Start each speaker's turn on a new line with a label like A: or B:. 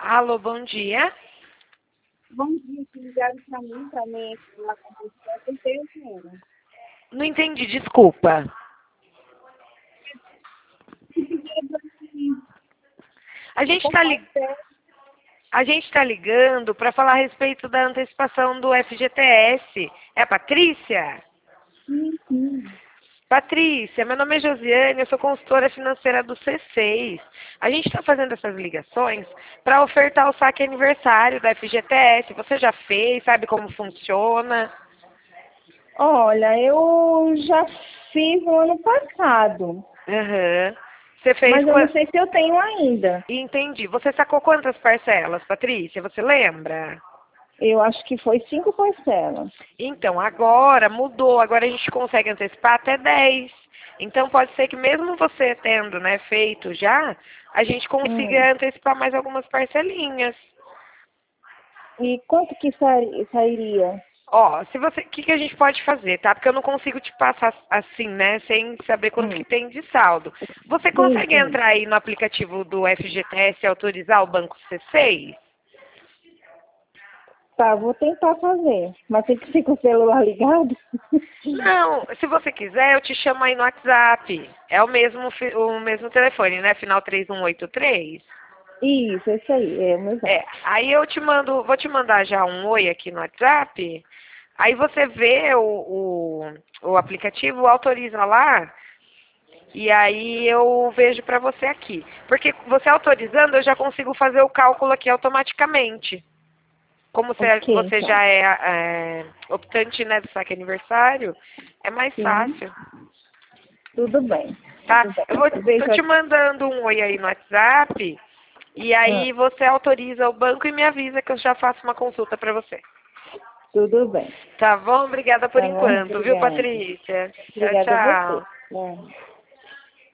A: Alô, bom dia.
B: Bom dia, que ligaram para mim falar com você, eu tentei o dinheiro.
A: Não entendi, desculpa. A gente
B: Por
A: está
B: parte
A: ligando para falar a respeito da antecipação do FGTS. É a Patrícia?
B: sim.
A: Patrícia, meu nome é Josiane, eu sou consultora financeira do C6. A gente está fazendo essas ligações para ofertar o saque aniversário da FGTS. Você já fez? Sabe como funciona?
B: Olha, eu já fiz no ano passado,
A: Aham. Você fez
B: mas eu não
A: quanto?
B: sei se eu tenho ainda.
A: Entendi. Você sacou quantas parcelas, Patrícia? Você lembra?
B: Eu acho que foi 5 parcelas.
A: Então, agora mudou, agora a gente consegue antecipar até 10. Então, pode ser que mesmo você tendo, né, feito já, a gente
B: Hum.
A: consiga antecipar mais algumas parcelinhas.
B: E quanto que sairia?
A: Ó, se você, o que que a gente pode fazer, tá? Porque eu não consigo te passar assim, né, sem saber quanto que
B: Hum.
A: tem de saldo. Você
B: Sim,
A: consegue
B: sim.
A: entrar aí no aplicativo do FGTS e autorizar o Banco C6?
B: Tá, vou tentar fazer. Mas tem que ser com o celular ligado?
A: Não, se você quiser, eu te chamo aí no WhatsApp. É o mesmo, o mesmo telefone, né? Final 3183.
B: Isso, esse aí, é o meu
A: É,
B: exato.
A: aí eu te mando, vou te mandar já um oi aqui no WhatsApp. Aí você vê o aplicativo, autoriza lá, e aí eu vejo para você aqui. Porque você autorizando, eu já consigo fazer o cálculo aqui automaticamente. Como
B: Ok,
A: você
B: então.
A: já é optante, né, do saque aniversário, é mais
B: Sim,
A: fácil.
B: tudo bem.
A: Tá?
B: Tudo bem.
A: Tô
B: Veja
A: te
B: aqui.
A: mandando um oi aí no WhatsApp e aí você autoriza o banco e me avisa que eu já faço uma consulta para você.
B: Tudo bem.
A: Tá bom? Obrigada por
B: Tá bom?
A: enquanto, viu,
B: Obrigada.
A: Patrícia? Tchau,
B: Obrigada a você.
A: tchau.
B: Tchau.